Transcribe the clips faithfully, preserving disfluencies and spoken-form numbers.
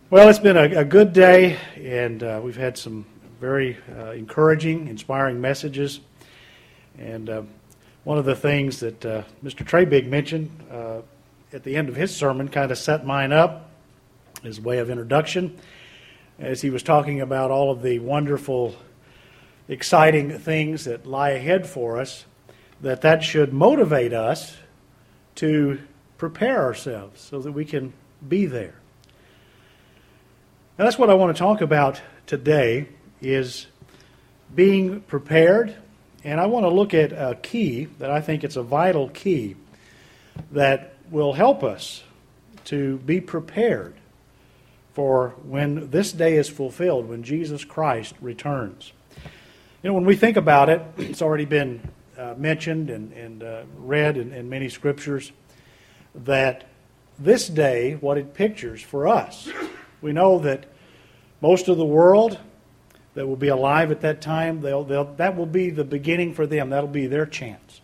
Well, it's been a, a good day, and uh, we've had some very uh, encouraging, inspiring messages. And uh, one of the things that uh, Mister Trabig mentioned uh, at the end of his sermon kind of set mine up as way of introduction, as he was talking about all of the wonderful, exciting things that lie ahead for us, that that should motivate us to prepare ourselves so that we can be there. Now, that's what I want to talk about today, is being prepared. And I want to look at a key that I think it's a vital key that will help us to be prepared for when this day is fulfilled, when Jesus Christ returns. You know, when we think about it, it's already been uh, mentioned and, and uh, read in, in many scriptures that this day, what it pictures for us. We know that most of the world that will be alive at that time, they'll, they'll, that will be the beginning for them. That'll be their chance.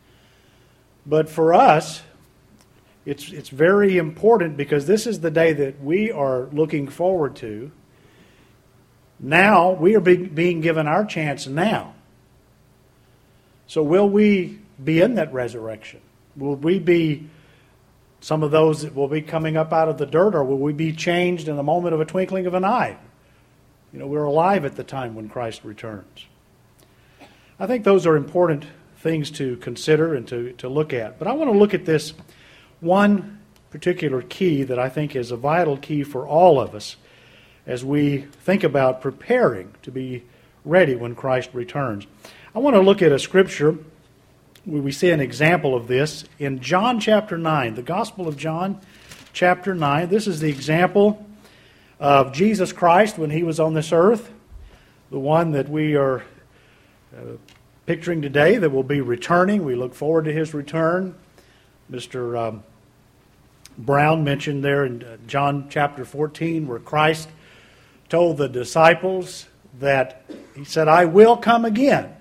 But for us, it's, it's very important because this is the day that we are looking forward to. Now, we are be, being given our chance now. So will we be in that resurrection? Will we be some of those that will be coming up out of the dirt, or will we be changed in the moment of a twinkling of an eye? You know, we're alive at the time when Christ returns. I think those are important things to consider and to, to look at. But I want to look at this one particular key that I think is a vital key for all of us as we think about preparing to be ready when Christ returns. I want to look at a scripture where we see an example of this in John chapter nine, the Gospel of John chapter nine. This is the example of Jesus Christ when he was on this earth, the one that we are uh, picturing today that will be returning. We look forward to his return. Mister Um, Brown mentioned there in John chapter fourteen where Christ told the disciples that he said, "I will come again."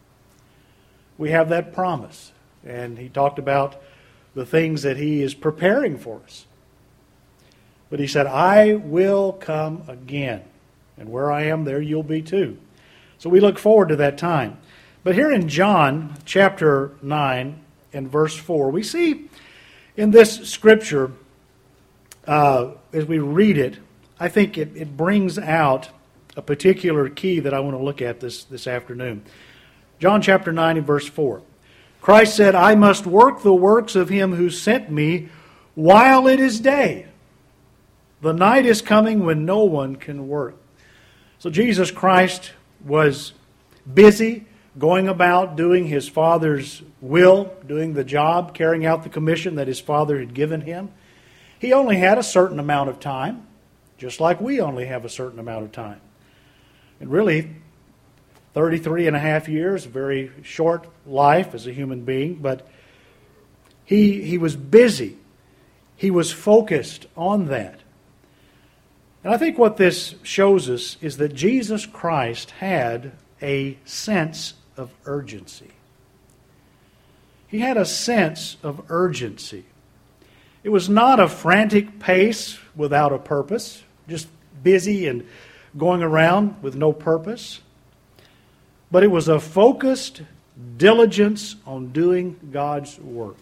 We have that promise. And he talked about the things that he is preparing for us. But he said, "I will come again. And where I am, there you'll be too." So we look forward to that time. But here in John chapter nine and verse four, we see in this scripture, uh, as we read it, I think it, it brings out a particular key that I want to look at this, this afternoon. John chapter nine and verse four. Christ said, "I must work the works of him who sent me while it is day. The night is coming when no one can work." So Jesus Christ was busy going about doing his Father's will, doing the job, carrying out the commission that his Father had given him. He only had a certain amount of time, just like we only have a certain amount of time. And really, thirty-three and a half years, a very short life as a human being, but he, he was busy. He was focused on that. And I think what this shows us is that Jesus Christ had a sense of urgency. He had a sense of urgency. It was not a frantic pace without a purpose, just busy and going around with no purpose. But it was a focused diligence on doing God's work.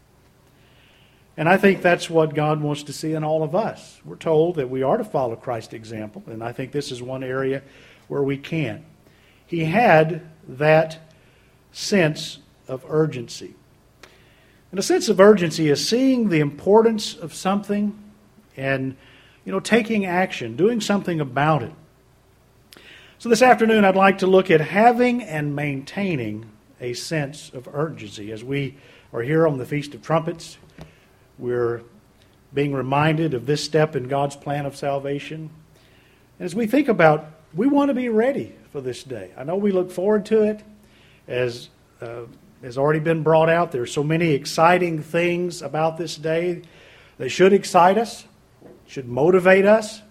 And I think that's what God wants to see in all of us. We're told that we are to follow Christ's example, and I think this is one area where we can. He had that sense of urgency. And a sense of urgency is seeing the importance of something and, you know, taking action, doing something about it. So this afternoon I'd like to look at having and maintaining a sense of urgency. As we are here on the Feast of Trumpets, we're being reminded of this step in God's plan of salvation. And as we think about, we want to be ready for this day. I know we look forward to it. As uh, has already been brought out, there are so many exciting things about this day that should excite us, should motivate us.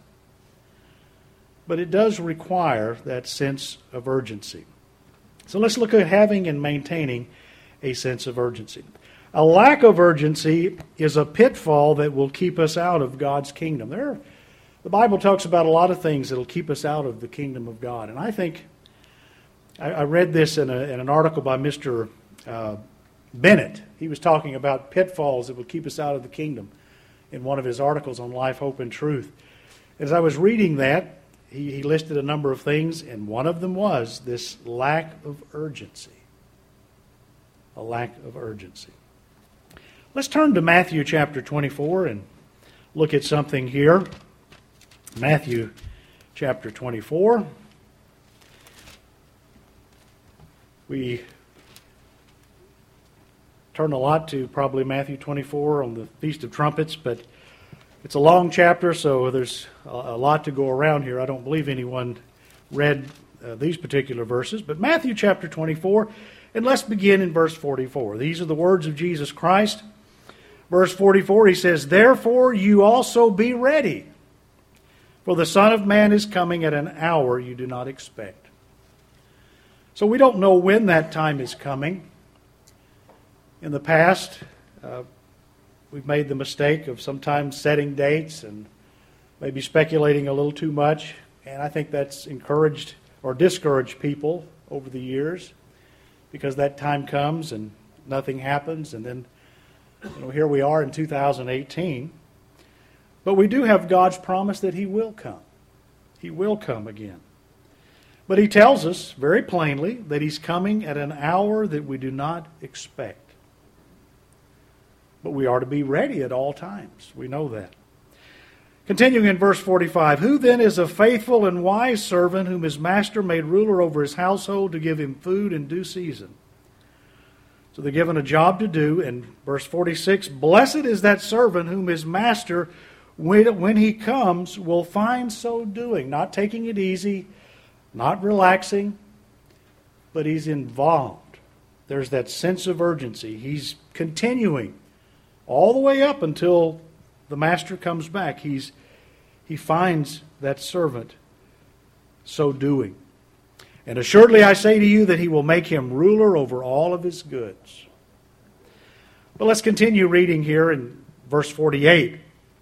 But it does require that sense of urgency. So let's look at having and maintaining a sense of urgency. A lack of urgency is a pitfall that will keep us out of God's kingdom. There are The Bible talks about a lot of things that will keep us out of the kingdom of God. And I think, I, I read this in, a, in an article by Mister Uh, Bennett. He was talking about pitfalls that would keep us out of the kingdom in one of his articles on Life, Hope, and Truth. As I was reading that, he, he listed a number of things, and one of them was this lack of urgency. A lack of urgency. Let's turn to Matthew chapter twenty-four and look at something here. Matthew chapter twenty-four. We turn a lot to probably Matthew twenty-four on the Feast of Trumpets, but it's a long chapter, so there's a lot to go around here. I don't believe anyone read uh, these particular verses, but Matthew chapter twenty-four, and let's begin in verse forty-four. These are the words of Jesus Christ. Verse forty-four, he says, "Therefore you also be ready, for the Son of Man is coming at an hour you do not expect." So we don't know when that time is coming. In the past, uh, we've made the mistake of sometimes setting dates and maybe speculating a little too much, and I think that's encouraged or discouraged people over the years, because that time comes and nothing happens, and then you know, here we are in two thousand eighteen. But we do have God's promise that He will come. He will come again. But He tells us very plainly that He's coming at an hour that we do not expect. But we are to be ready at all times. We know that. Continuing in verse forty-five, "Who then is a faithful and wise servant whom his master made ruler over his household to give him food in due season?" So they're given a job to do. In verse forty-six, "Blessed is that servant whom his master, when, when he comes, will find so doing." Not taking it easy, not relaxing, but he's involved. There's that sense of urgency. He's continuing all the way up until the master comes back. He's, he finds that servant so doing. "And assuredly I say to you that he will make him ruler over all of his goods." But let's continue reading here in verse forty-eight.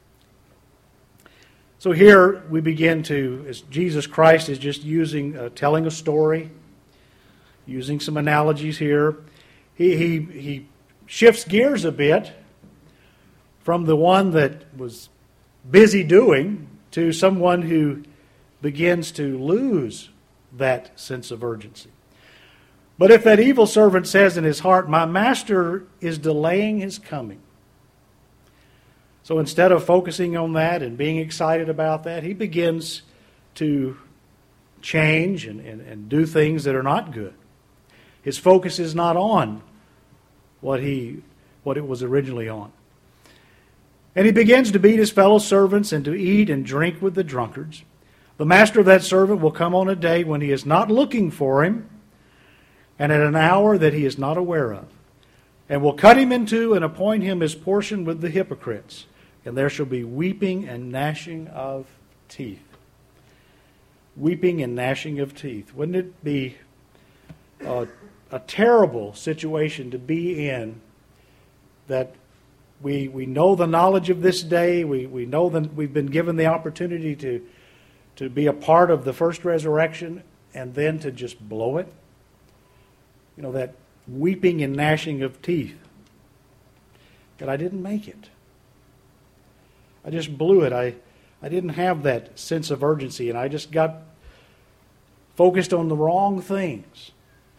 So here we begin to, as Jesus Christ is just using, uh, telling a story, using some analogies here. He, he, he shifts gears a bit from the one that was busy doing to someone who begins to lose that sense of urgency. "But if that evil servant says in his heart, 'My master is delaying his coming,'" so instead of focusing on that and being excited about that, he begins to change and, and, and do things that are not good. His focus is not on what he what it was originally on. "And he begins to beat his fellow servants and to eat and drink with the drunkards. The master of that servant will come on a day when he is not looking for him, and at an hour that he is not aware of, and will cut him in two and appoint him his portion with the hypocrites. And there shall be weeping and gnashing of teeth." Weeping and gnashing of teeth. Wouldn't it be a, a terrible situation to be in, that we we know the knowledge of this day, we, we know that we've been given the opportunity to to be a part of the first resurrection, and then to just blow it? You know, that weeping and gnashing of teeth. That I didn't make it. I just blew it. I, I didn't have that sense of urgency, and I just got focused on the wrong things.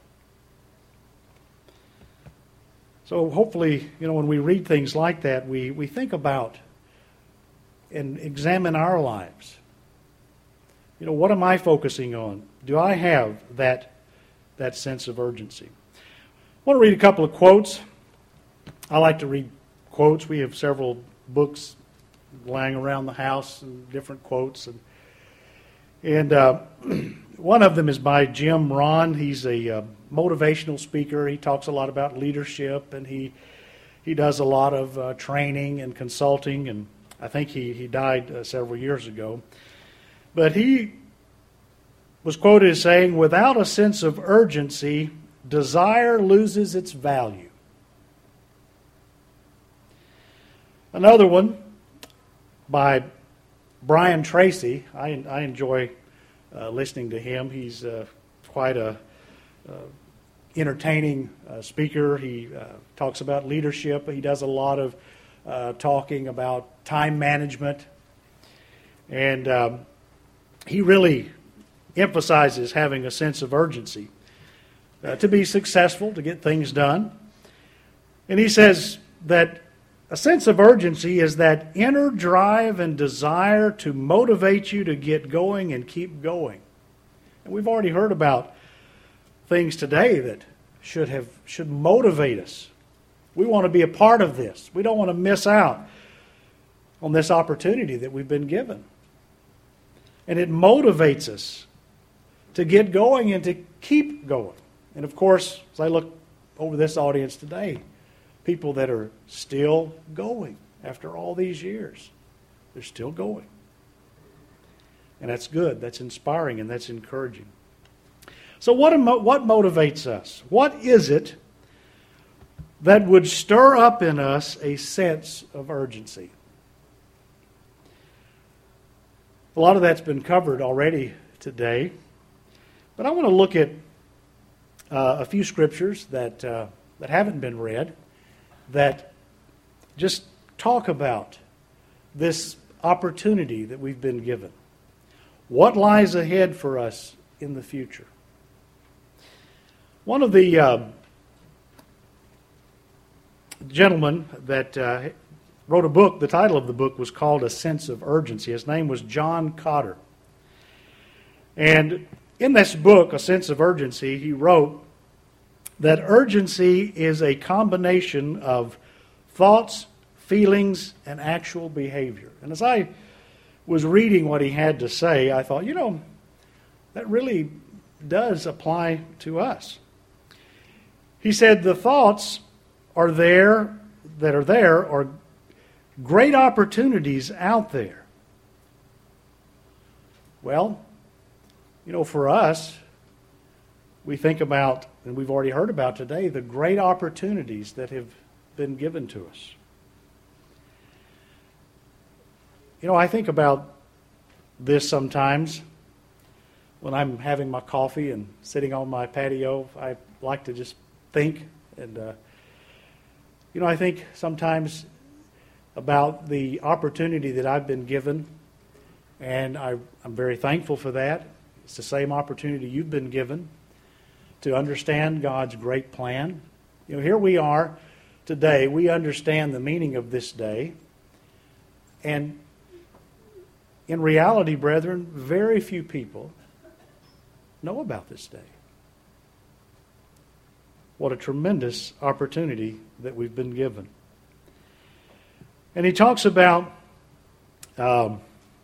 So hopefully, you know, when we read things like that, we, we think about and examine our lives. You know, what am I focusing on? Do I have that, that sense of urgency? I want to read a couple of quotes. I like to read quotes. We have several books lying around the house and different quotes. And, and uh, one of them is by Jim Rohn. He's a uh, motivational speaker. He talks a lot about leadership, and he he does a lot of uh, training and consulting. And I think he, he died uh, several years ago. But he was quoted as saying, "Without a sense of urgency, desire loses its value." Another one by Brian Tracy. I, I enjoy uh, listening to him. He's uh, quite a uh, entertaining uh, speaker. He uh, talks about leadership. He does a lot of uh, talking about time management. And um, he really emphasizes having a sense of urgency uh, to be successful, to get things done. And he says that a sense of urgency is that inner drive and desire to motivate you to get going and keep going. And we've already heard about things today that should have should motivate us. We want to be a part of this. We don't want to miss out on this opportunity that we've been given. And it motivates us to get going and to keep going. And of course, as I look over this audience today, people that are still going after all these years. They're still going. And that's good. That's inspiring and that's encouraging. So what, what motivates us? What is it that would stir up in us a sense of urgency? A lot of that's been covered already today. But I want to look at uh, a few scriptures that uh, that haven't been read that just talk about this opportunity that we've been given. What lies ahead for us in the future? One of the uh, gentlemen that uh, wrote a book, the title of the book was called A Sense of Urgency. His name was John Cotter. And in this book, A Sense of Urgency, he wrote that urgency is a combination of thoughts, feelings, and actual behavior. And as I was reading what he had to say, I thought, you know, that really does apply to us. He said the thoughts are there, that are there, are great opportunities out there. Well, you know, for us, we think about, and we've already heard about today, the great opportunities that have been given to us. You know, I think about this sometimes when I'm having my coffee and sitting on my patio. I like to just think, and uh, you know, I think sometimes about the opportunity that I've been given, and I, I'm very thankful for that. It's the same opportunity you've been given to understand God's great plan. You know, here we are today. We understand the meaning of this day. And in reality, brethren, very few people know about this day. What a tremendous opportunity that we've been given. And he talks about um,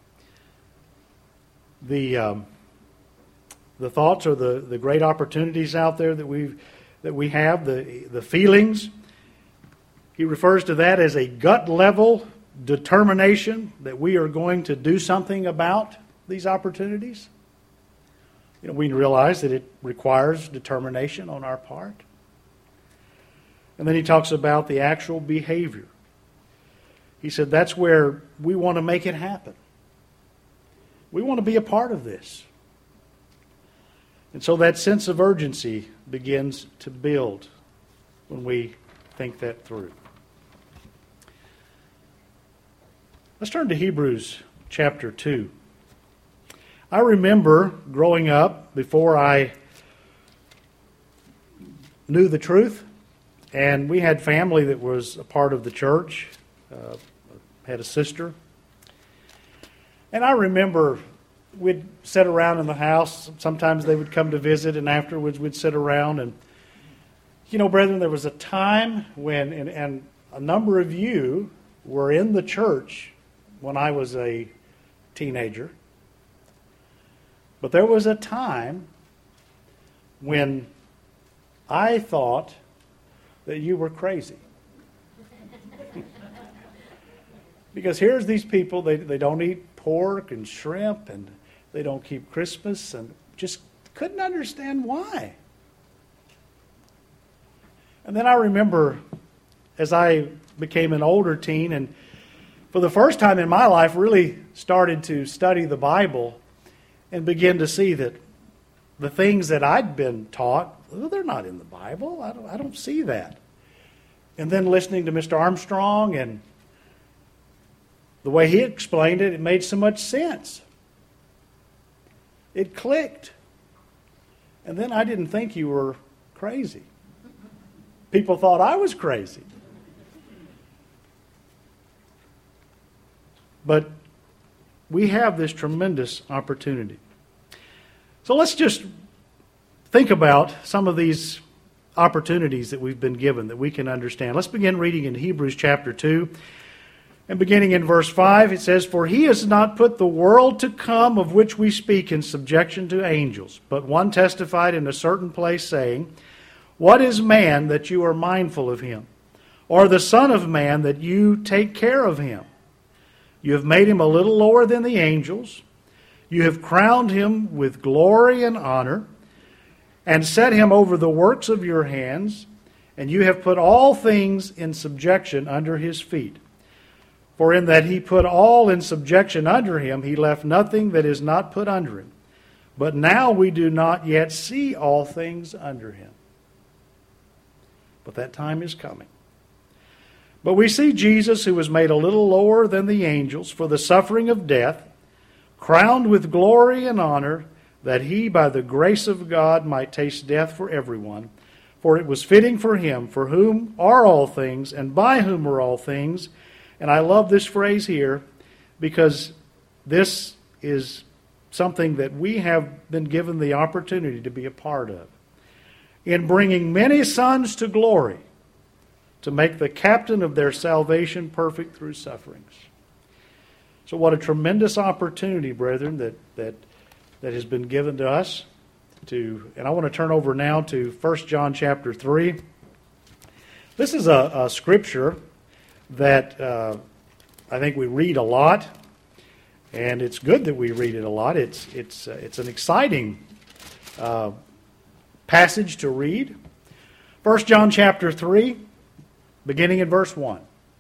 the... Um, The thoughts are the, the great opportunities out there that we that we have, the the feelings. He refers to that as a gut level determination that we are going to do something about these opportunities. You know, we realize that it requires determination on our part. And then he talks about the actual behavior. He said that's where we want to make it happen. We want to be a part of this. And so that sense of urgency begins to build when we think that through. Let's turn to Hebrews chapter two. I remember growing up before I knew the truth, and we had family that was a part of the church, uh, had a sister. And I remember we'd sit around in the house. Sometimes they would come to visit, and afterwards we'd sit around. And, you know, brethren, there was a time when, and, and a number of you were in the church when I was a teenager. But there was a time when I thought that you were crazy. Because here's these people, they, they don't eat pork and shrimp, and they don't keep Christmas, and just couldn't understand why. And then I remember as I became an older teen and for the first time in my life, really started to study the Bible and begin to see that the things that I'd been taught, well, they're not in the Bible. I don't, I don't see that. And then listening to Mister Armstrong and the way he explained it, it made so much sense. It clicked. And then I didn't think you were crazy. People thought I was crazy. But we have this tremendous opportunity. So let's just think about some of these opportunities that we've been given that we can understand. Let's begin reading in Hebrews chapter two. And beginning in verse five, it says, "For he has not put the world to come of which we speak in subjection to angels. But one testified in a certain place, saying, What is man that you are mindful of him? Or the son of man that you take care of him? You have made him a little lower than the angels. You have crowned him with glory and honor, and set him over the works of your hands, and you have put all things in subjection under his feet. For in that he put all in subjection under him, he left nothing that is not put under him. But now we do not yet see all things under him. But that time is coming. But we see Jesus, who was made a little lower than the angels for the suffering of death, crowned with glory and honor, that he, by the grace of God, might taste death for everyone. For it was fitting for him, for whom are all things, and by whom are all things. And I love this phrase here, because this is something that we have been given the opportunity to be a part of. In bringing many sons to glory, to make the captain of their salvation perfect through sufferings. So what a tremendous opportunity, brethren, that that, that has been given to us. To, and I want to turn over now to First John chapter three. This is a, a scripture that uh, I think we read a lot, and it's good that we read it a lot. It's it's uh, it's an exciting uh, passage to read. First John chapter three, beginning in verse one.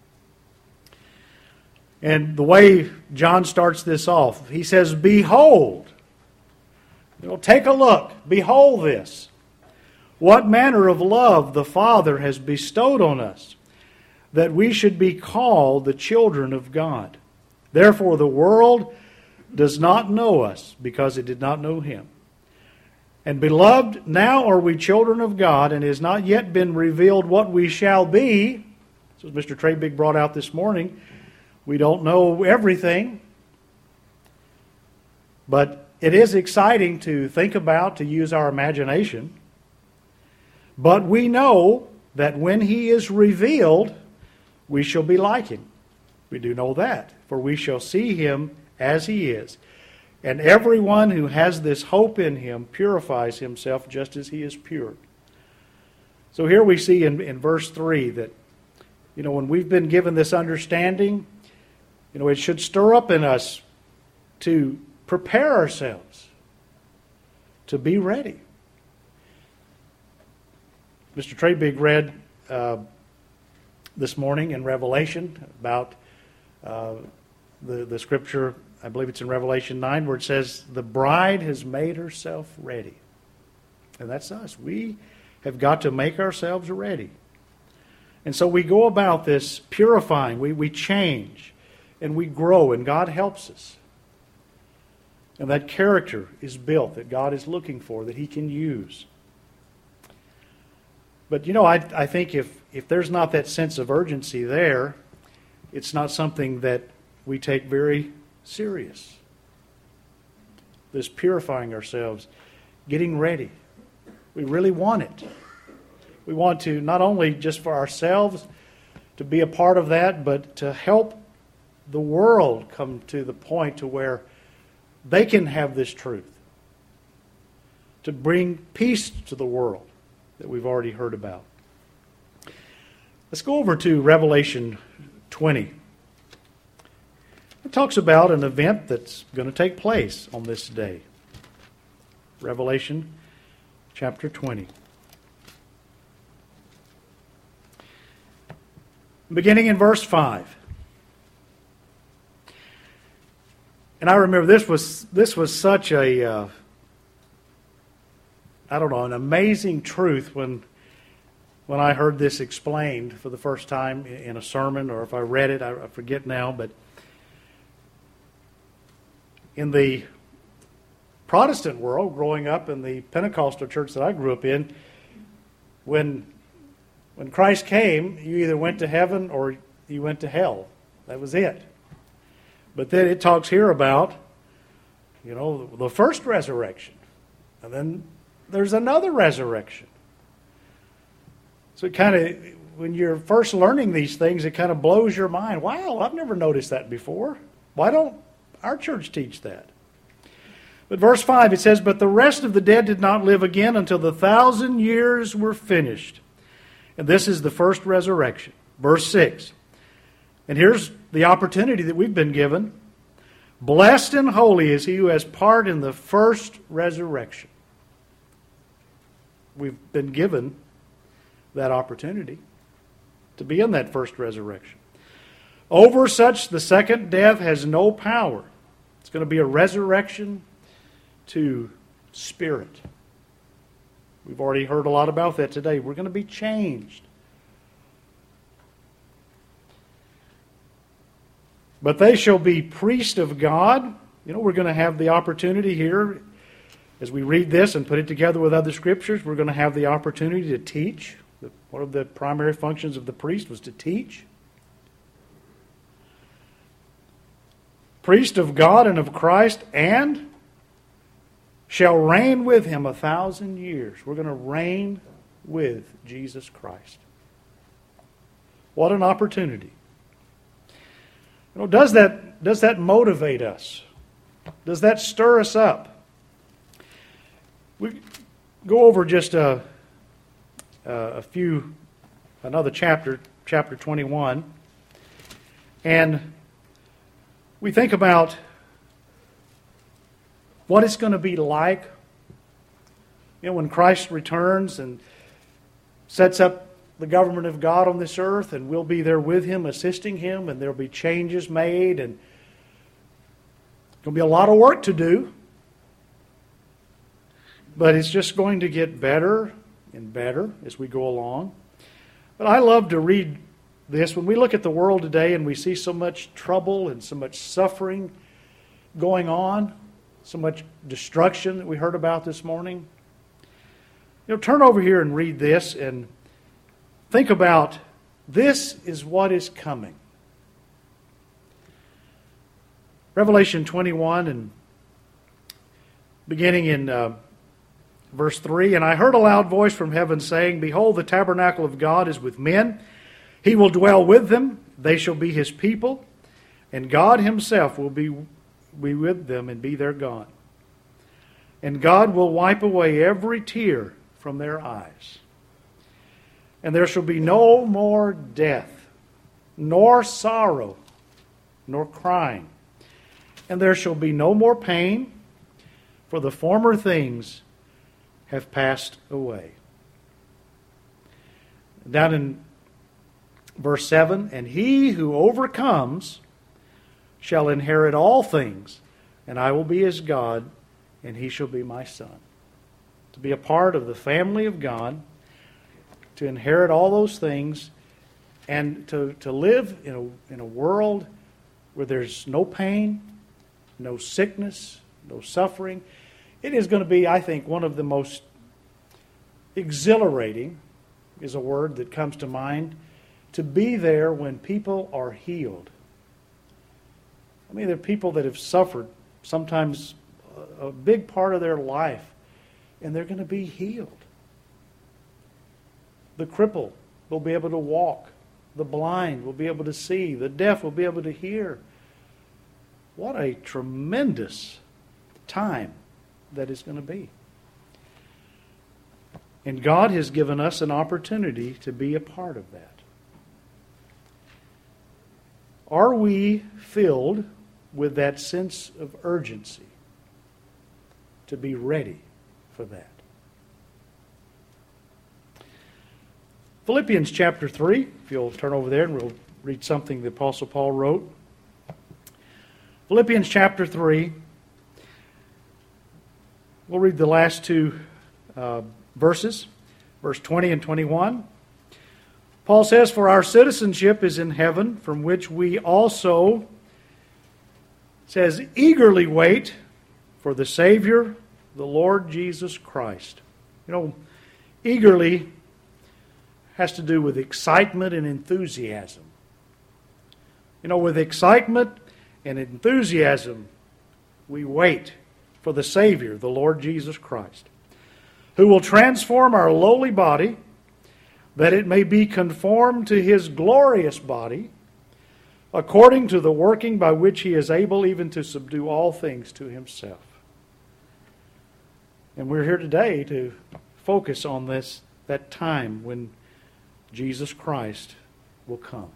And the way John starts this off, he says, "Behold, you know, take a look, behold this, what manner of love the Father has bestowed on us, that we should be called the children of God. Therefore the world does not know us, because it did not know him. And beloved, now are we children of God, and it has not yet been revealed what we shall be." So as Mister Trabig brought out this morning, we don't know everything, but it is exciting to think about, to use our imagination. But we know that when he is revealed, we shall be like him. We do know that, for we shall see him as he is. And everyone who has this hope in him purifies himself just as he is pure. So here we see in, in verse three that, you know, when we've been given this understanding, you know, it should stir up in us to prepare ourselves to be ready. Mister Trabig read uh, this morning in Revelation about uh, the, the scripture, I believe it's in Revelation nine, where it says, the bride has made herself ready. And that's us. We have got to make ourselves ready. And so we go about this purifying. We, we change and we grow, and God helps us. And that character is built that God is looking for, that he can use. But, you know, I, I think if, if there's not that sense of urgency there, it's not something that we take very serious. This purifying ourselves, getting ready. We really want it. We want to, not only just for ourselves to be a part of that, but to help the world come to the point to where they can have this truth. To bring peace to the world that we've already heard about. Let's go over to Revelation twenty. It talks about an event that's going to take place on this day. Revelation chapter twenty. Beginning in verse five. And I remember this was this was such a, uh, I don't know, an amazing truth when when I heard this explained for the first time in a sermon, or if I read it, I forget now, but in the Protestant world, growing up in the Pentecostal church that I grew up in, when when Christ came, you either went to heaven or you went to hell. That was it. But then it talks here about, you know, the first resurrection. And then there's another resurrection. So it kind of, when you're first learning these things, it kind of blows your mind. Wow, I've never noticed that before. Why don't our church teach that? But verse five, it says, "But the rest of the dead did not live again until the thousand years were finished." And this is the first resurrection. Verse six. And here's the opportunity that we've been given. "Blessed and holy is he who has part in the first resurrection." We've been given that opportunity to be in that first resurrection. "Over such the second death has no power." It's going to be a resurrection to spirit. We've already heard a lot about that today. We're going to be changed. "But they shall be priests of God." You know, we're going to have the opportunity here, as we read this and put it together with other scriptures, we're going to have the opportunity to teach. One of the primary functions of the priest was to teach. "Priest of God and of Christ, and shall reign with him a thousand years." We're going to reign with Jesus Christ. What an opportunity. You know, does that, does that motivate us? Does that stir us up? We go over just a, a few, another chapter, chapter twenty-one, and we think about what it's going to be like, you know, when Christ returns and sets up the government of God on this earth, and we'll be there with Him, assisting Him, and there'll be changes made, and there'll be a lot of work to do. But it's just going to get better and better as we go along. But I love to read this. When we look at the world today and we see so much trouble and so much suffering going on, so much destruction that we heard about this morning, you know, turn over here and read this and think about, this is what is coming. Revelation twenty-one, and beginning in uh, verse three, "And I heard a loud voice from heaven saying, Behold, the tabernacle of God is with men. He will dwell with them. They shall be His people. And God Himself will be, be with them and be their God. And God will wipe away every tear from their eyes. And there shall be no more death, nor sorrow, nor crying. And there shall be no more pain, for the former things have passed away." Down in verse seven, "And he who overcomes shall inherit all things, and I will be his God, and he shall be my son." To be a part of the family of God, to inherit all those things, and to, to live in a, in a world where there's no pain, no sickness, no suffering. It is going to be, I think, one of the most exhilarating, is a word that comes to mind, to be there when people are healed. I mean, there are people that have suffered sometimes a big part of their life, and they're going to be healed. The cripple will be able to walk. The blind will be able to see. The deaf will be able to hear. What a tremendous time that is going to be. And God has given us an opportunity to be a part of that. Are we filled with that sense of urgency to be ready for that? Philippians chapter three, if you'll turn over there and we'll read something the Apostle Paul wrote. Philippians chapter three. We'll read the last two uh, verses, verse twenty and twenty-one. Paul says, "For our citizenship is in heaven, from which we also," says, "eagerly wait for the Savior, the Lord Jesus Christ." You know, eagerly has to do with excitement and enthusiasm. You know, with excitement and enthusiasm, we wait for the Savior, the Lord Jesus Christ, who will transform our lowly body, that it may be conformed to His glorious body, according to the working by which He is able even to subdue all things to Himself. And we're here today to focus on this, that time when Jesus Christ will come,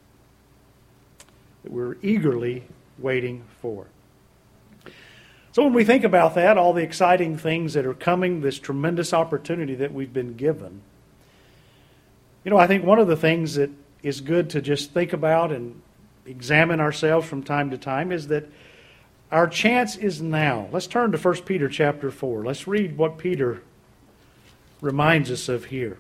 that we're eagerly waiting for. So when we think about that, all the exciting things that are coming, this tremendous opportunity that we've been given, you know, I think one of the things that is good to just think about and examine ourselves from time to time is that our chance is now. Let's turn to First Peter chapter four. Let's read what Peter reminds us of here.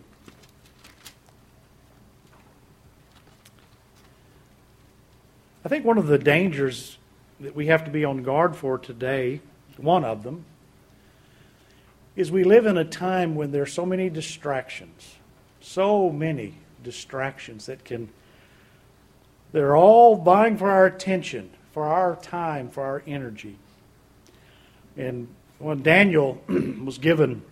I think one of the dangers that we have to be on guard for today, one of them, is we live in a time when there are so many distractions. So many distractions that can, they're all vying for our attention, for our time, for our energy. And when Daniel was given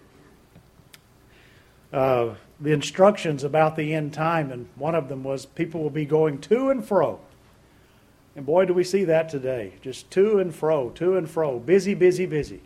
uh, the instructions about the end time, and one of them was people will be going to and fro. And boy, do we see that today. Just to and fro, to and fro. Busy, busy, busy.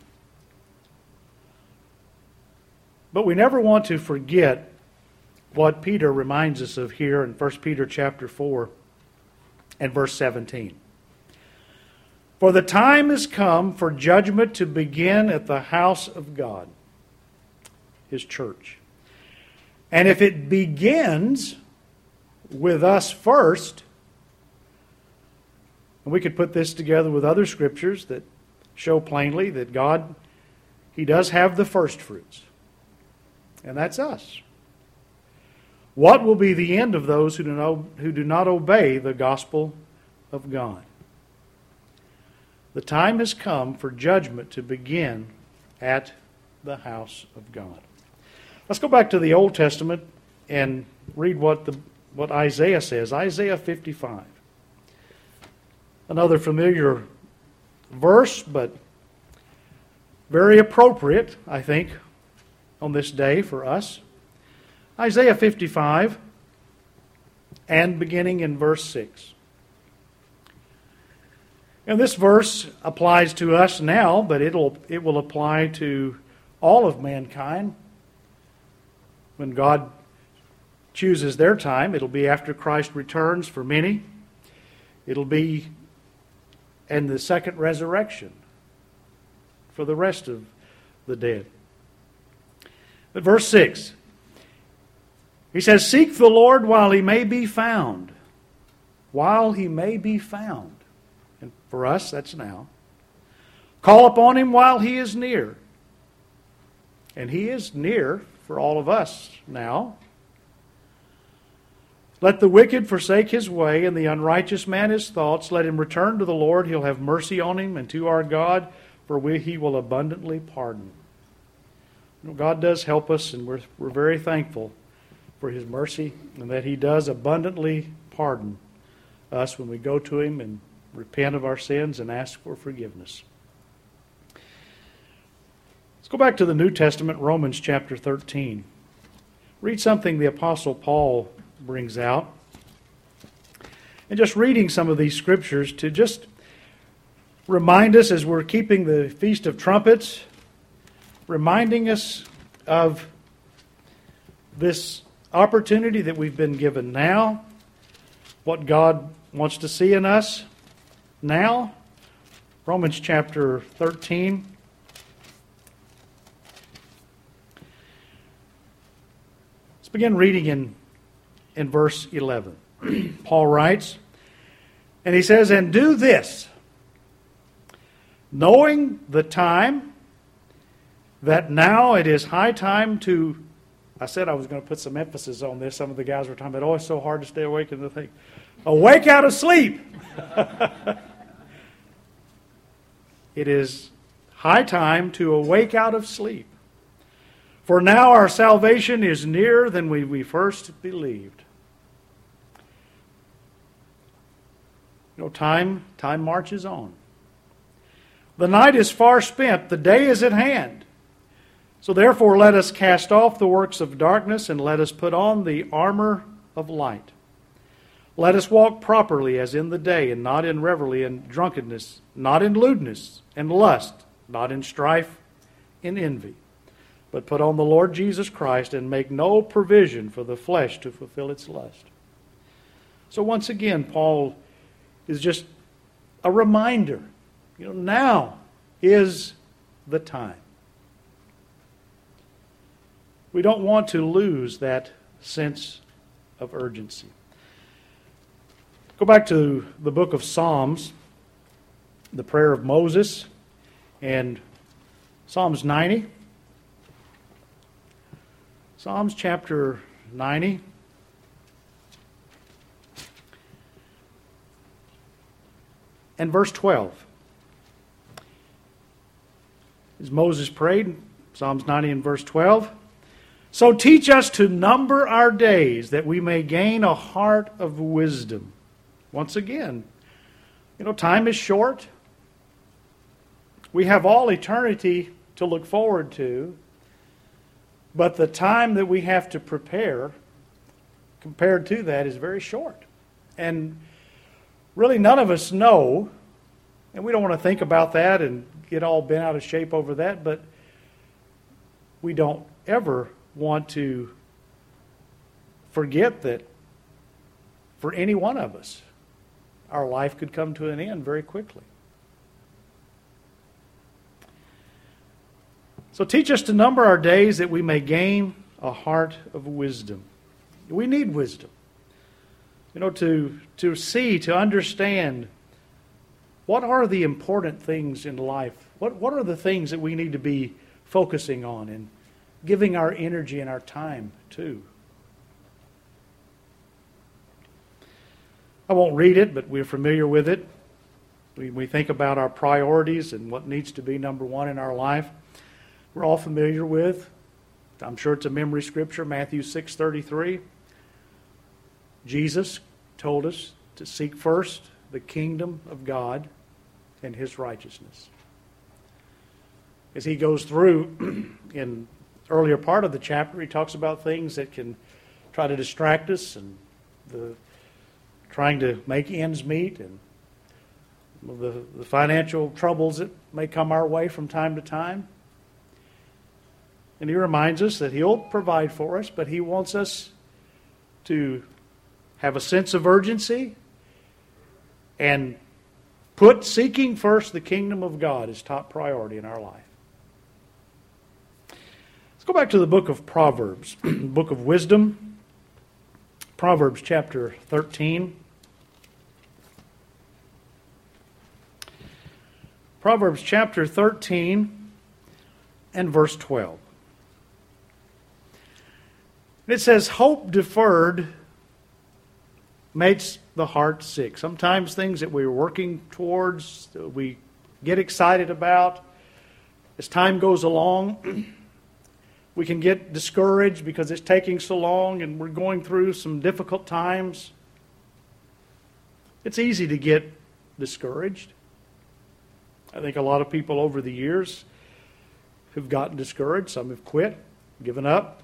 But we never want to forget what Peter reminds us of here in First Peter chapter four and verse seventeen. "For the time has come for judgment to begin at the house of God," His church. "And if it begins with us first," and we could put this together with other scriptures that show plainly that God, He does have the first fruits. And that's us. "What will be the end of those who do not, who do not obey the gospel of God?" The time has come for judgment to begin at the house of God. Let's go back to the Old Testament and read what the what Isaiah says. Isaiah fifty-five. Another familiar verse, but very appropriate, I think, on this day for us. Isaiah fifty-five, and beginning in verse six. And this verse applies to us now, but it'll it will apply to all of mankind. When God chooses their time, it'll be after Christ returns for many. It'll be in the second resurrection for the rest of the dead. But verse six, he says, "Seek the Lord while He may be found." While He may be found. And for us, that's now. "Call upon Him while He is near." And He is near for all of us now. "Let the wicked forsake his way, and the unrighteous man his thoughts. Let him return to the Lord. He'll have mercy on him, and to our God, for we, He will abundantly pardon." You know, God does help us, and we're, we're very thankful for His mercy, and that He does abundantly pardon us when we go to Him and repent of our sins and ask for forgiveness. Let's go back to the New Testament, Romans chapter thirteen. Read something the Apostle Paul brings out. And just reading some of these scriptures to just remind us as we're keeping the Feast of Trumpets, reminding us of this opportunity that we've been given now, what God wants to see in us now. Romans chapter thirteen. Let's begin reading in, in verse eleven. Paul writes, and he says, "And do this, knowing the time, that now it is high time to, I said I was going to put some emphasis on this. Some of the guys were talking about, oh, it's so hard to stay awake in the thing. Awake out of sleep. It is high time to awake out of sleep. For now our salvation is nearer than we, we first believed. You know, time, time marches on. The night is far spent, the day is at hand. So therefore let us cast off the works of darkness and let us put on the armor of light. Let us walk properly as in the day, and not in revelry and drunkenness, not in lewdness and lust, not in strife and envy. But put on the Lord Jesus Christ and make no provision for the flesh to fulfill its lust. So once again, Paul is just a reminder. You know, now is the time. We don't want to lose that sense of urgency. Go back to the book of Psalms, the prayer of Moses, and Psalms ninety. Psalms chapter ninety. And verse twelve. As Moses prayed, Psalms ninety and verse twelve. So teach us to number our days, that we may gain a heart of wisdom. Once again, you know, time is short. We have all eternity to look forward to. But the time that we have to prepare, compared to that, is very short. And really none of us know, and we don't want to think about that and get all bent out of shape over that, but we don't ever want to forget that for any one of us, our life could come to an end very quickly. So teach us to number our days that we may gain a heart of wisdom. We need wisdom. You know, to, to see, to understand what are the important things in life. What, what are the things that we need to be focusing on and giving our energy and our time to. I won't read it, but we're familiar with it. We, we think about our priorities and what needs to be number one in our life. We're all familiar with, I'm sure it's a memory scripture, Matthew six thirty-three. Jesus told us to seek first the kingdom of God and His righteousness. As he goes through in earlier part of the chapter, he talks about things that can try to distract us and the trying to make ends meet and the, the financial troubles that may come our way from time to time. And he reminds us that He'll provide for us, but He wants us to have a sense of urgency and put seeking first the kingdom of God as top priority in our life. Let's go back to the book of Proverbs, book of wisdom, Proverbs chapter thirteen. Proverbs chapter thirteen and verse twelve. It says, hope deferred makes the heart sick. Sometimes things that we're working towards, we get excited about, as time goes along, we can get discouraged because it's taking so long and we're going through some difficult times. It's easy to get discouraged. I think a lot of people over the years have gotten discouraged. Some have quit, given up.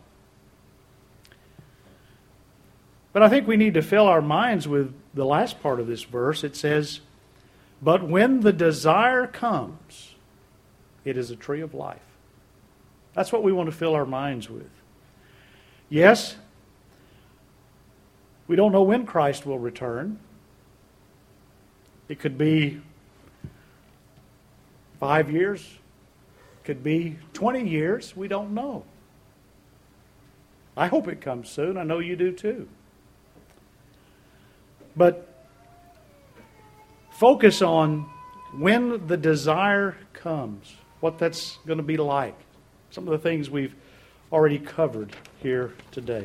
But I think we need to fill our minds with the last part of this verse. It says, but when the desire comes, it is a tree of life. That's what we want to fill our minds with. Yes, we don't know when Christ will return. It could be five years. It could be twenty years. We don't know. I hope it comes soon. I know you do too. But focus on when the desire comes, what that's going to be like. Some of the things we've already covered here today.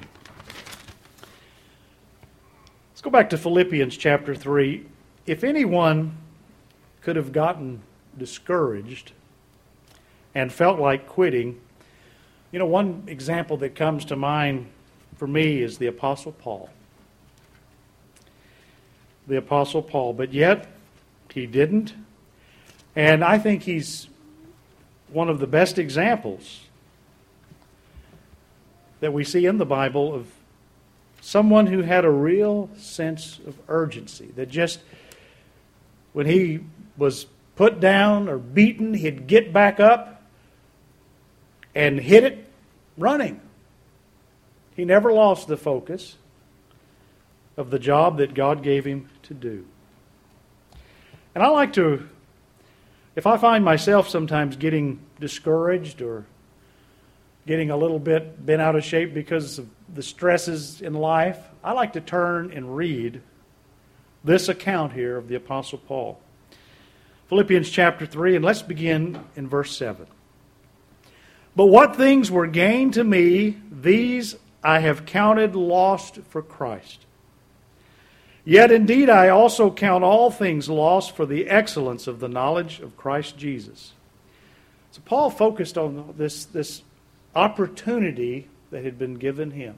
Let's go back to Philippians chapter three. If anyone could have gotten discouraged and felt like quitting, you know, one example that comes to mind for me is the Apostle Paul. The Apostle Paul, but yet he didn't. And I think he's one of the best examples that we see in the Bible of someone who had a real sense of urgency. That just, when he was put down or beaten, he'd get back up and hit it running. He never lost the focus of the job that God gave him to do. And I like to, if I find myself sometimes getting discouraged or getting a little bit bent out of shape because of the stresses in life, I like to turn and read this account here of the Apostle Paul. Philippians chapter three, and let's begin in verse seven. But what things were gained to me, these I have counted lost for Christ. Yet indeed I also count all things lost for the excellence of the knowledge of Christ Jesus. So Paul focused on this, this opportunity that had been given him.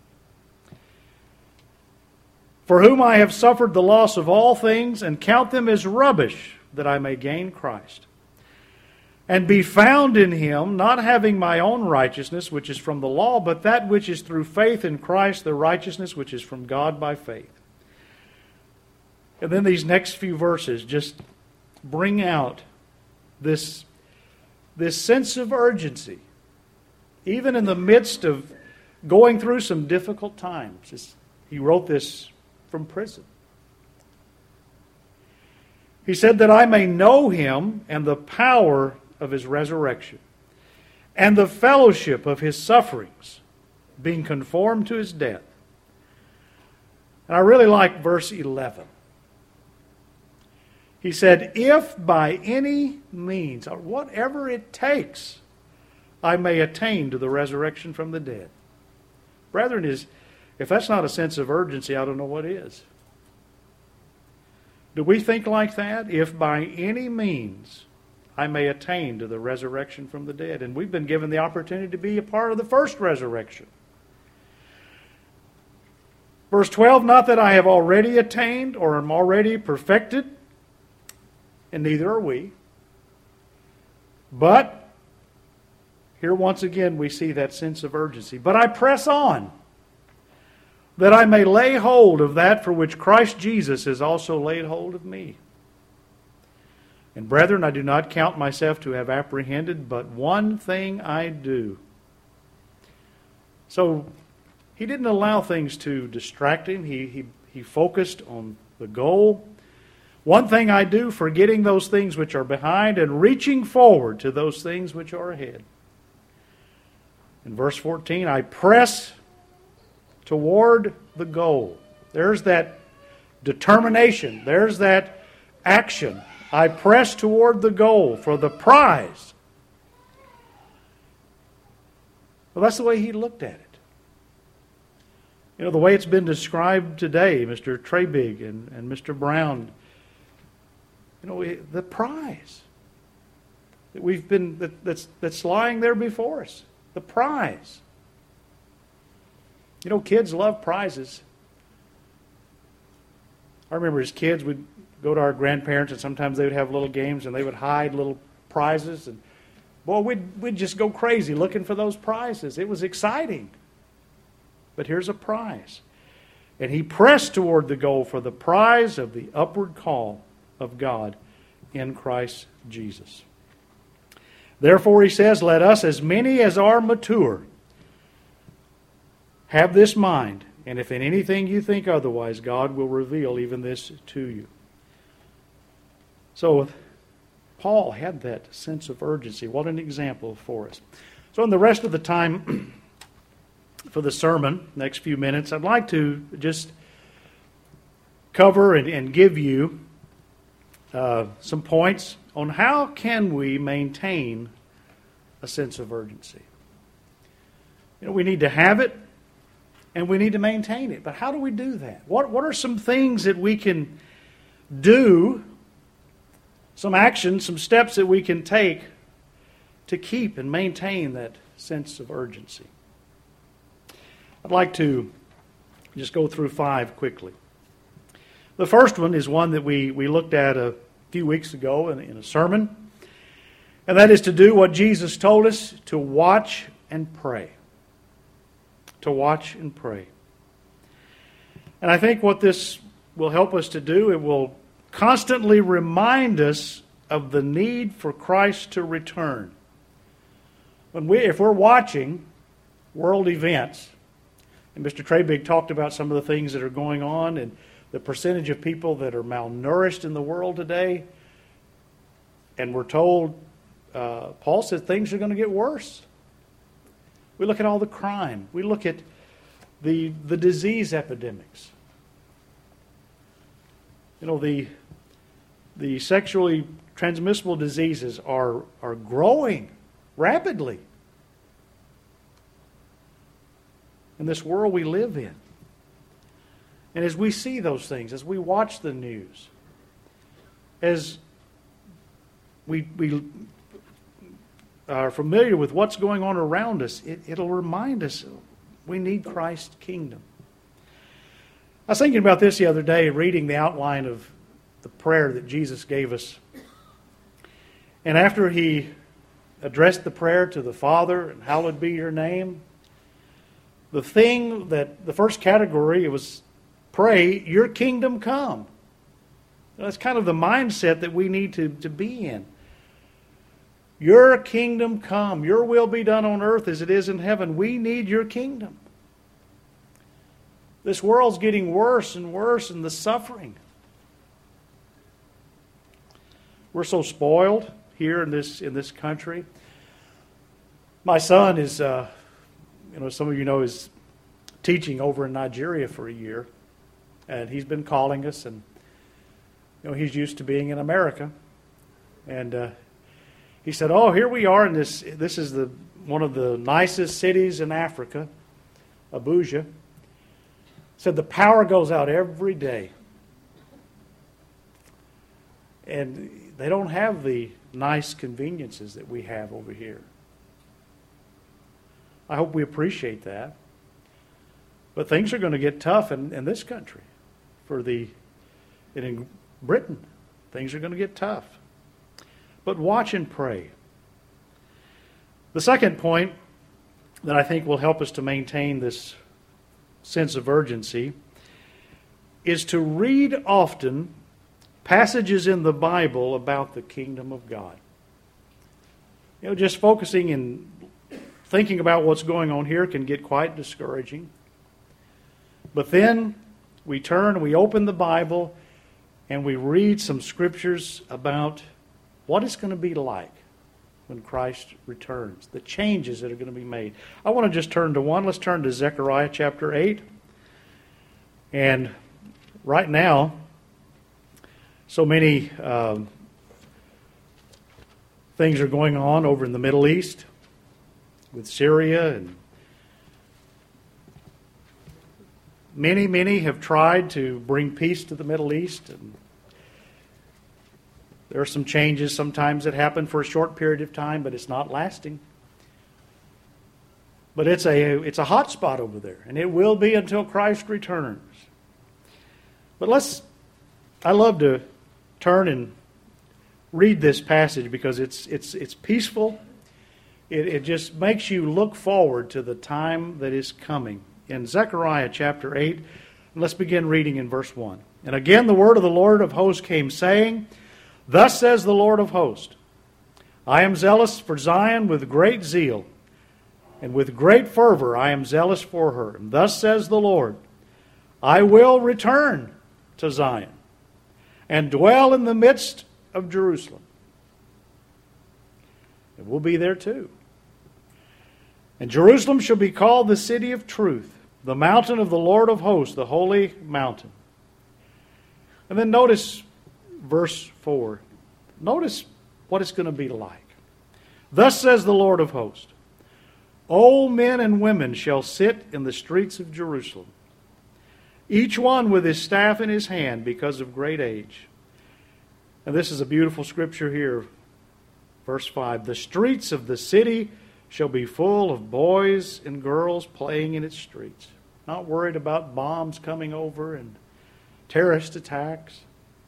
For whom I have suffered the loss of all things, and count them as rubbish, that I may gain Christ, and be found in him, not having my own righteousness, which is from the law, but that which is through faith in Christ, the righteousness which is from God by faith. And then these next few verses just bring out this, this sense of urgency, even in the midst of going through some difficult times. He wrote this from prison. He said that I may know him and the power of his resurrection and the fellowship of his sufferings, being conformed to his death. And I really like verse eleven. He said, if by any means, or whatever it takes, I may attain to the resurrection from the dead. Brethren, is if that's not a sense of urgency, I don't know what is. Do we think like that? If by any means I may attain to the resurrection from the dead. And we've been given the opportunity to be a part of the first resurrection. Verse twelve, not that I have already attained or am already perfected, and neither are we. But, here once again we see that sense of urgency. But I press on, that I may lay hold of that for which Christ Jesus has also laid hold of me. And brethren, I do not count myself to have apprehended, but one thing I do. So, he didn't allow things to distract him. He, he, he focused on the goal. One thing I do, forgetting those things which are behind and reaching forward to those things which are ahead. In verse fourteen, I press toward the goal. There's that determination. There's that action. I press toward the goal for the prize. Well, that's the way he looked at it. You know, the way it's been described today, Mister Trebig and, and Mister Brown, you know, the prize that we've been, that, that's, that's lying there before us. The prize. You know, kids love prizes. I remember as kids, we'd go to our grandparents, and sometimes they would have little games, and they would hide little prizes. And boy, we'd, we'd just go crazy looking for those prizes. It was exciting. But here's a prize. And he pressed toward the goal for the prize of the upward call of God in Christ Jesus. Therefore, he says, let us, as many as are mature, have this mind, and if in anything you think otherwise, God will reveal even this to you. So, Paul had that sense of urgency. What an example for us. So, in the rest of the time for the sermon, next few minutes, I'd like to just cover and, and give you uh, some points on how can we maintain a sense of urgency. You know, we need to have it, and we need to maintain it. But how do we do that? What, what are some things that we can do, some actions, some steps that we can take to keep and maintain that sense of urgency? I'd like to just go through five quickly. The first one is one that we, we looked at a few weeks ago in, in a sermon, and that is to do what Jesus told us, to watch and pray. To watch and pray. And I think what this will help us to do, it will constantly remind us of the need for Christ to return. When we, if we're watching world events, and Mister Trabig talked about some of the things that are going on and the percentage of people that are malnourished in the world today, and we're told, uh, Paul says things are going to get worse. We look at all the crime. We look at the the disease epidemics. You know, the the sexually transmissible diseases are are growing rapidly in this world we live in. And as we see those things, as we watch the news, as we we are familiar with what's going on around us, it, it'll remind us we need Christ's kingdom. I was thinking about this the other day, reading the outline of the prayer that Jesus gave us. And after he addressed the prayer to the Father, and hallowed be your name, the thing that, the first category, it was pray, your kingdom come. That's kind of the mindset that we need to, to be in. Your kingdom come. Your will be done on earth as it is in heaven. We need your kingdom. This world's getting worse and worse in the suffering. We're so spoiled here in this in this country. My son is, uh, you know, some of you know, is teaching over in Nigeria for a year, and he's been calling us, and you know, he's used to being in America, and uh, he said, "Oh, here we are in this. This is the one of the nicest cities in Africa, Abuja." Said the power goes out every day, and they don't have the nice conveniences that we have over here. I hope we appreciate that. But things are going to get tough in, in this country. For the and in Britain, things are going to get tough. But watch and pray. The second point that I think will help us to maintain this sense of urgency is to read often passages in the Bible about the kingdom of God. You know, just focusing and thinking about what's going on here can get quite discouraging. But then we turn and we open the Bible and we read some scriptures about what it's going to be like when Christ returns, the changes that are going to be made. I want to just turn to one. Let's turn to Zechariah chapter eight. And right now, so many um, things are going on over in the Middle East with Syria, and many, many have tried to bring peace to the Middle East, and there are some changes sometimes that happen for a short period of time, but it's not lasting. But it's a it's a hot spot over there, and it will be until Christ returns. But let's, I love to turn and read this passage because it's it's it's peaceful. It, it just makes you look forward to the time that is coming. In Zechariah chapter eight, let's begin reading in verse one. And again the word of the Lord of hosts came, saying, Thus says the Lord of hosts, I am zealous for Zion with great zeal, and with great fervor I am zealous for her. And thus says the Lord, I will return to Zion, and dwell in the midst of Jerusalem. And we'll be there too. And Jerusalem shall be called the city of truth, the mountain of the Lord of hosts, the holy mountain. And then notice verse four, notice what it's going to be like. Thus says the Lord of hosts, old men and women shall sit in the streets of Jerusalem, each one with his staff in his hand because of great age. And this is a beautiful scripture here. Verse five, the streets of the city shall be full of boys and girls playing in its streets. Not worried about bombs coming over and terrorist attacks.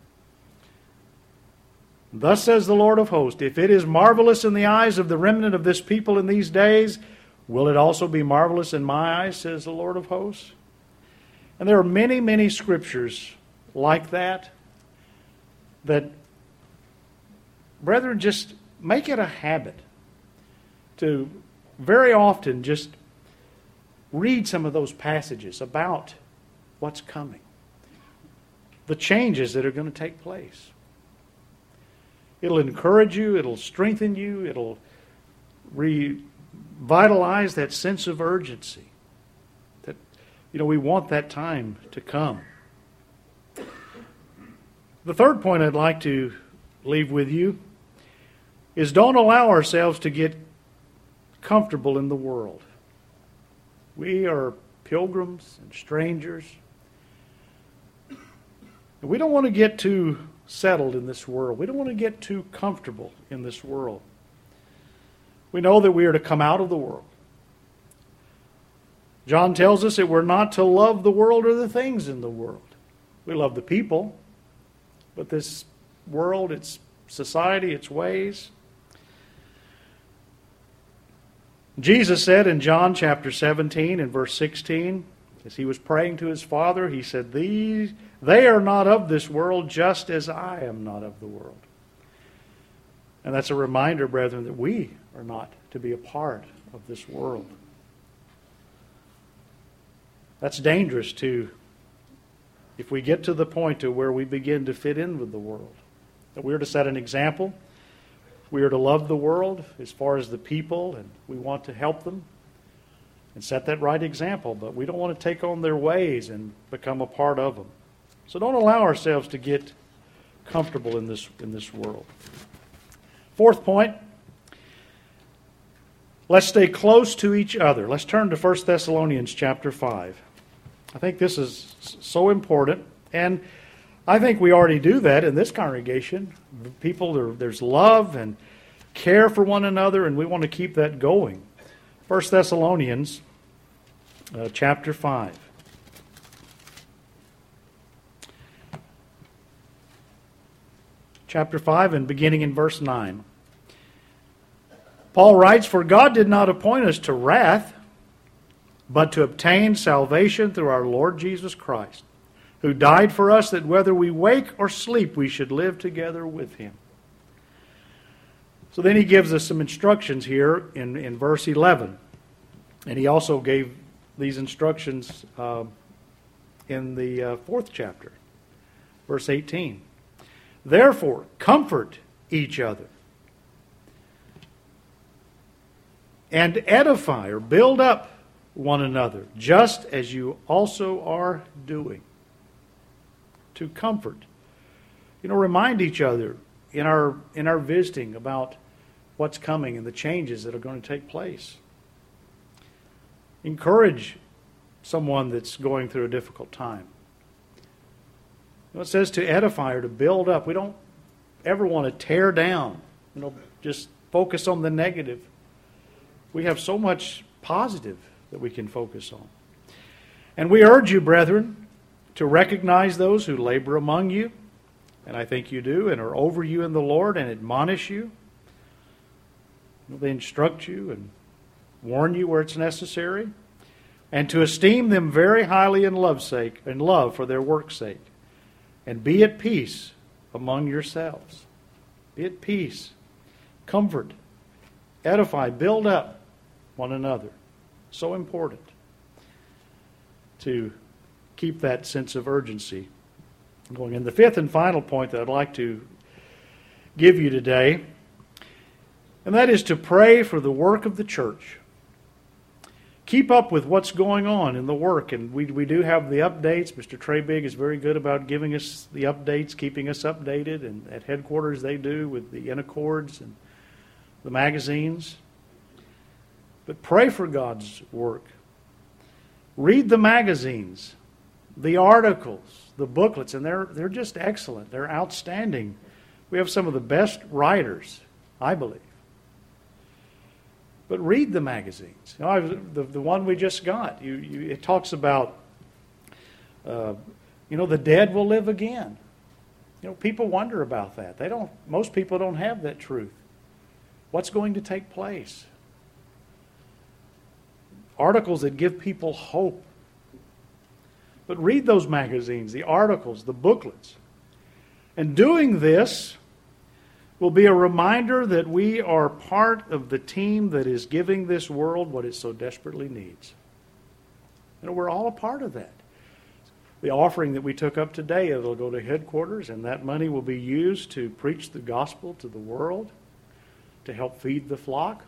Thus says the Lord of hosts, if it is marvelous in the eyes of the remnant of this people in these days, will it also be marvelous in my eyes, says the Lord of hosts? And there are many, many scriptures like that, that, brethren, just make it a habit to very often just read some of those passages about what's coming, the changes that are going to take place. It'll encourage you, it'll strengthen you, it'll revitalize that sense of urgency that, you know, we want that time to come. The third point I'd like to leave with you is don't allow ourselves to get comfortable in the world. We are pilgrims and strangers. And we don't want to get too settled in this world. We don't want to get too comfortable in this world. We know that we are to come out of the world. John tells us that we're not to love the world or the things in the world. We love the people, but this world, its society, its ways. Jesus said in John chapter seventeen and verse sixteen, as he was praying to his Father, he said, These, they are not of this world, just as I am not of the world. And that's a reminder, brethren, that we are not to be a part of this world. That's dangerous too, if we get to the point to where we begin to fit in with the world. That we're to set an example. We are to love the world as far as the people, and we want to help them and set that right example. But we don't want to take on their ways and become a part of them. So don't allow ourselves to get comfortable in this, in this world. Fourth point, let's stay close to each other. Let's turn to First Thessalonians chapter five. I think this is so important, and I think we already do that in this congregation. People, there's love and care for one another, and we want to keep that going. First Thessalonians uh, chapter five. Chapter five and beginning in verse nine. Paul writes, For God did not appoint us to wrath, but to obtain salvation through our Lord Jesus Christ, who died for us that whether we wake or sleep, we should live together with him. So then he gives us some instructions here in, in verse eleven. And he also gave these instructions uh, in the uh, fourth chapter, verse eighteen. Therefore, comfort each other and edify or build up one another, just as you also are doing. To comfort. You know, remind each other in our in our visiting about what's coming and the changes that are going to take place. Encourage someone that's going through a difficult time. You know, it says to edify or to build up. We don't ever want to tear down, you know, just focus on the negative. We have so much positive that we can focus on. And we urge you, brethren, to recognize those who labor among you, and I think you do, and are over you in the Lord, and admonish you. They instruct you and warn you where it's necessary, and to esteem them very highly in love's sake, in love for their work's sake, and be at peace among yourselves. Be at peace. Comfort, edify, build up one another. So important to keep that sense of urgency going. And the fifth and final point that I'd like to give you today, and that is to pray for the work of the church. keep up with what's going on in the work. And we, we do have the updates. Mister Trebig is very good about giving us the updates, keeping us updated. And at headquarters they do with the Inaccords and the magazines. But pray for God's work. Read the magazines, the articles, the booklets, and they're, they're just excellent. They're outstanding. We have some of the best writers, I believe. But read the magazines. You know, I, the, the one we just got, you, you, it talks about, uh, you know, the dead will live again. You know, people wonder about that. They don't. Most people don't have that truth. What's going to take place? Articles that give people hope. But read those magazines, the articles, the booklets. And doing this will be a reminder that we are part of the team that is giving this world what it so desperately needs. You know, we're all a part of that. The offering that we took up today, it'll go to headquarters, and that money will be used to preach the gospel to the world, to help feed the flock.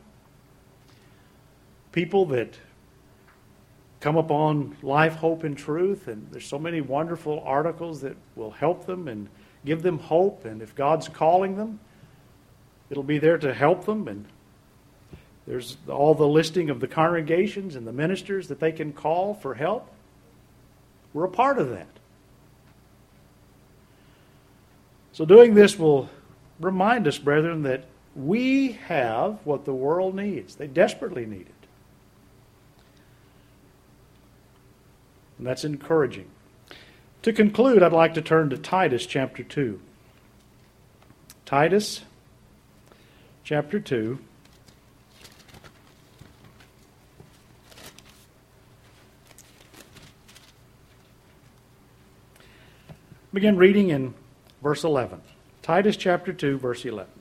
People that come upon life, hope, and truth, and there's so many wonderful articles that will help them and give them hope, and if God's calling them, it'll be there to help them. And there's all the listing of the congregations and the ministers that they can call for help. We're a part of that. So doing this will remind us, brethren, that we have what the world needs. They desperately need it. And that's encouraging. To conclude, I'd like to turn to Titus chapter two. Titus chapter two. Begin reading in verse eleven. Titus chapter two, verse eleven.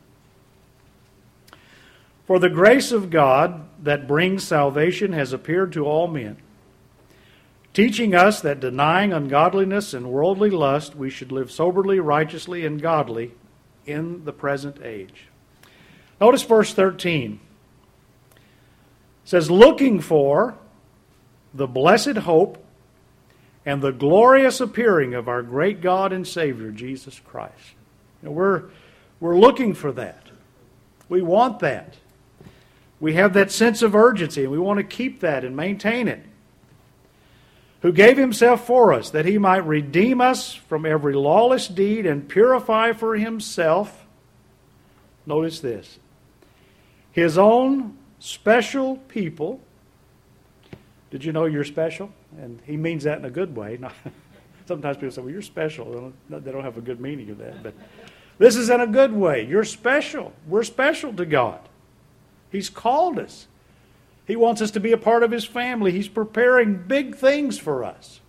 For the grace of God that brings salvation has appeared to all men, teaching us that denying ungodliness and worldly lust, we should live soberly, righteously, and godly in the present age. Notice verse thirteen. It says, looking for the blessed hope and the glorious appearing of our great God and Savior, Jesus Christ. You know, we're, we're looking for that. We want that. We have that sense of urgency, and we want to keep that and maintain it. Who gave himself for us, that he might redeem us from every lawless deed and purify for himself, notice this, his own special people. Did you know you're special? And he means that in a good way. Sometimes people say, well, you're special. They don't, they don't have a good meaning of that. But this is in a good way. You're special. We're special to God. He's called us. He wants us to be a part of his family. He's preparing big things for us.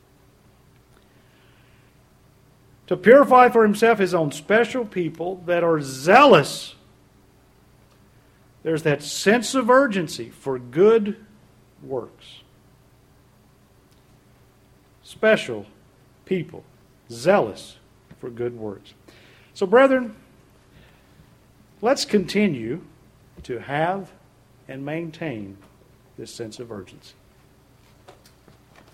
To purify for himself his own special people that are zealous. There's that sense of urgency for good works. Special people, zealous for good works. So, brethren, let's continue to have and maintain this sense of urgency.